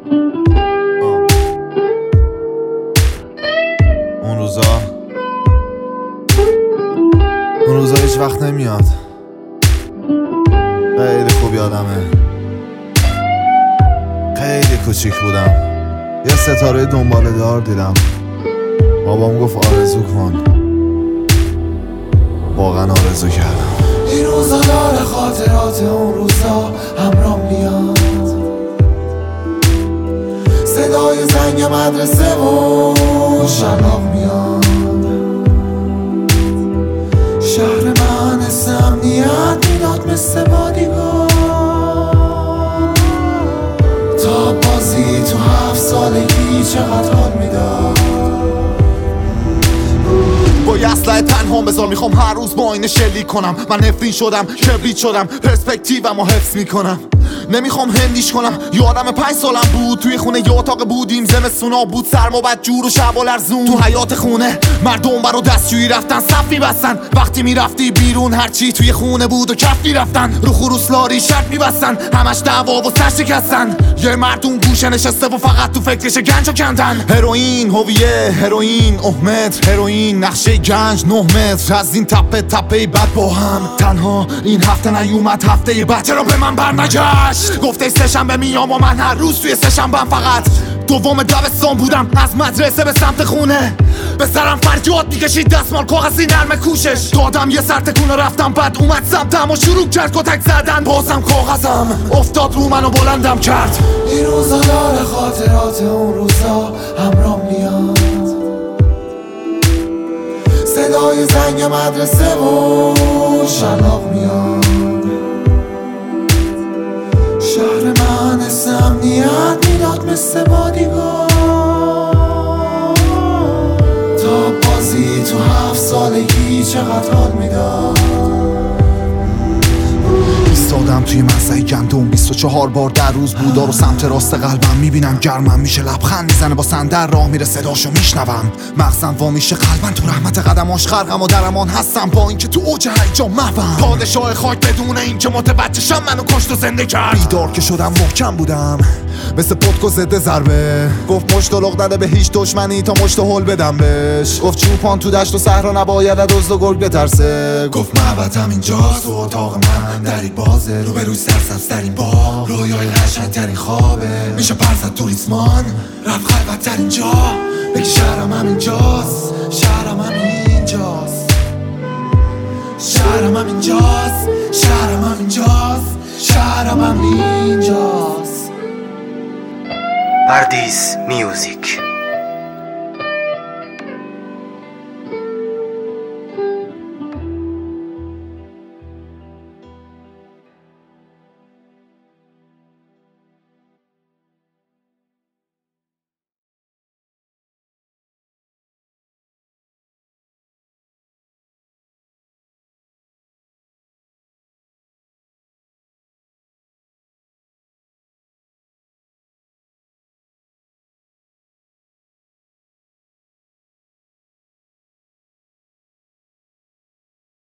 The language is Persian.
اون روزا هیچ وقت نمیاد. خیلی خوب یادمه، خیلی کوچیک بودم، یه ستاره دنباله دار دیدم. بابام گفت آرزو کن، واقعا آرزو کردم. این روزا داره خاطرات اون روزا همراه میاد، صدای زنگ مدرسه و شلاق میاد. شهر من حس امنیت میداد مثل بادیگاه، تا بازی تو 7 سالگی چقدر حال میداد. با یه اسلحه تنها بذار، میخوام هر روز با اینه شلیک کنم. من نفرین شدم، کبریت شدم، پرسپکتیومو حفظ میکنم. نمیخوام هندیش کنم. یادم 5 سالم بود، توی خونه یه اتاق بودیم، زمستونا بود، سرما بد جور و شب و لرزون. تو حیاط خونه مردم برا دستشویی رفتن، صف میبستن. وقتی میرفتی بیرون هرچی توی خونه بود و کف میرفتن. رو خروس لاری شرط میبستن، همش دعوا و سر شکستن. یه مردم گوشه نشسته و فقط تو فکرش گنجو کندن. هروئین، هویه، هروئین، متر، هروئین، نقشه گنج 9 متر. از این تپه تپه بعد با هم تنها این هفته نیومد، هفته بعد چرا به من برنگشت؟ گفته سه‌شنبه میام و من هر روز توی سه‌شنبه‌ام فقط دوم دبستان بودم. از مدرسه به سمت خونه به سرم فریاد میکشید، دستمال کاغذی نرم کوشش دادم. یه سر تکون رفتم، بعد اومد سمتم و شروع کرد کتک زدن. بازم کاغذم افتاد رو منو بلندم کرد. این روزا داره خاطرات اون روزا همراه میاد، صدای زنگ مدرسه و شلاق میاد. شهر من حس امنیت میداد مثل بادیگاه، تا بازی تو 7 سالگی چقدر حال میداد. ایستادم توی مزرعه گندم، 24 بار در روز بودا رو سمت راست قلبم میبینم. گرمم میشه، لبخند میزنه، با صندل راه میره، صداشو میشنوم. مغزم وا میشه، قلبم تو رحمت قدماش غرقم و در امان هستم، با اینکه تو اوج هیجان محوم. پادشاه خاک بدون اینکه متوجه شم منو کشت و زنده کرد. بیدار که شدم محکم بودم مثل پتک و ضد ضربه. گفت مشت و لغ نده به هیچ دشمنی تا مشت و هل بدم بهش. گفت چوپان تو دشت و صحرا نباید از دزد و گرگ بترسه. گفت معبدم اینجاست و اتاق من دری بازه، رو به روی سرسبزترین باغ، رویای قشنگترین خوابه. میشه پرزد تو ریسمان رفت خلوت‌تر اینجا، بگی شهرم همینجاست، شهرم همینجاست، شهرم همینجاست، شهرم همینجاست، شهرم همینجاست. پردیس میوزیک.